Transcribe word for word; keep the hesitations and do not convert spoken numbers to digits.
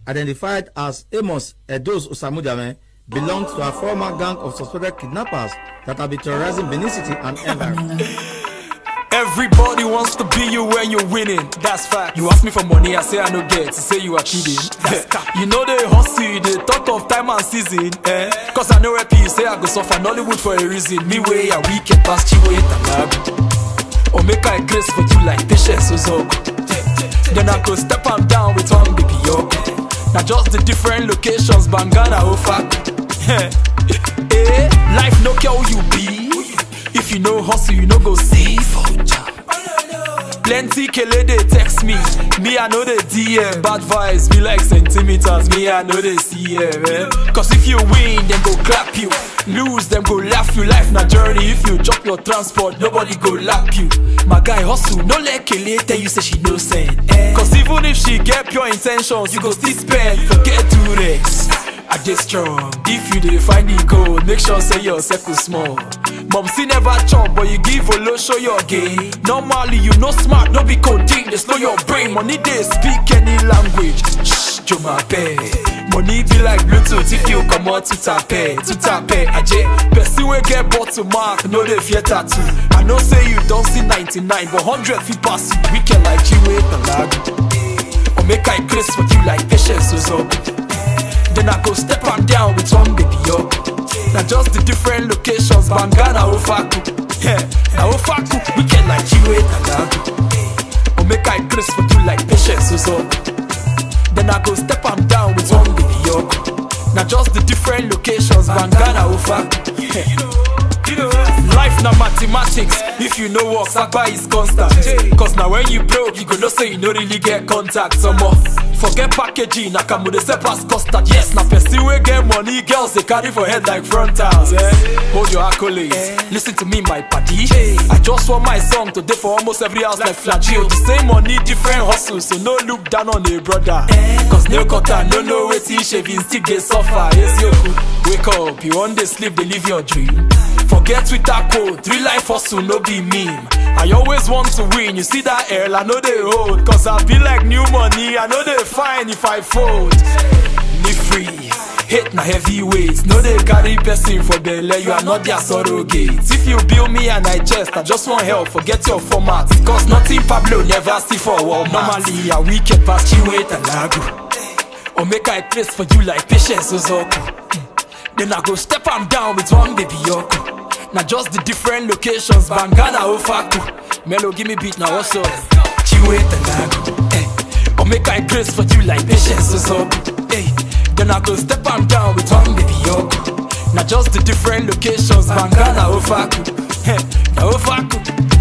identified as Amos Edos Osamujame, belongs to a former gang of suspected kidnappers that have been terrorizing Benin City and environment. Everybody wants to be you when you're winning. That's fact. You ask me for money, I say I no get. You say you are kidding. You know they hustle, they talk of time and season. Eh? Cause I know rap, you say I go suffer Nollywood for a reason. Me way a weekend past you wait and or make I grace for you like patience Ozogo. Then I go step am down with one baby yo. Now just the different locations, Bangana Ofaku. Eh, life no care who you be. If you know hustle, you know go see. Plenty kele they text me, me I know the D M. Bad vibes be like centimeters, me I know the C M. Eh? Cause if you win, them go clap you. Lose, them go laugh you. Life na journey, if you drop your transport, nobody go lap you. My guy hustle, no let kele tell you say she no send. Eh? Cause even if she get pure intentions, you go still spend. Forget to Rex, I dey strong. If you dey find the gold, make sure say your circle small. Mom see never chop, but you give a low, show your game. Normally you no smart, no be coding, they slow your brain. Money they speak any language. Shh, Joma pay. Money be like Bluetooth if you come out to tap pay, to tap pay. Aje, person we get bought to mark, no they fear tattoo. I know say you don't see ninety-nine, but hundred feet pass you. We can like you with the lag. Or make I grace for you like patience Ozogo. Then I go step am down with one baby yo. Now just the different locations, Bangana Ofaku. Yeah, now Ofaku, we can like you with a lag. Or make I grace for you like patience Ozogo. Then I go step am down with one baby yo. Now just the different locations, Bangana Ofaku. Yeah. Life na mathematics. If you know work, Sakba is constant. Cause now when you broke, you go know say you no really get contact. Some more. Forget packaging, Nakamu they say pass custard. Yes, na person we get money, girls they carry for head like frontals. Eh? Hold your accolades, eh. Listen to me, my paddy. Hey. I just want my song today for almost every house like Flagio. The same money, different hustles, so no look down on a brother. Eh. Cause no cutter, no no waiting, shaving still they suffer. Yes, you could wake up, you want to sleep, they live your dream. Forget Twitter code, real life hustle, no be meme. I always want to win, you see that L, I know they hold. Cause I feel like new money, I know they fine if I fold. Me free, hate na heavyweights. No they carry person for belly, you are not their surrogates. If you build me and I chest, I just want help, forget your format. Cause nothing Pablo never see for Walmart. Normally a weekend past you wait and lago. Or make I place for you like patience Ozogo. Then I go step am down with one baby yoko. Now just the different locations, Bangana Ofaku. Melo give me beat now also. Chiwe Tanago, eh. Or make I grace for you like patience Ozogo, eh. Then I go step am down with one baby yoko. Now just the different locations, Bangana Ofaku, eh. Now Ofaku.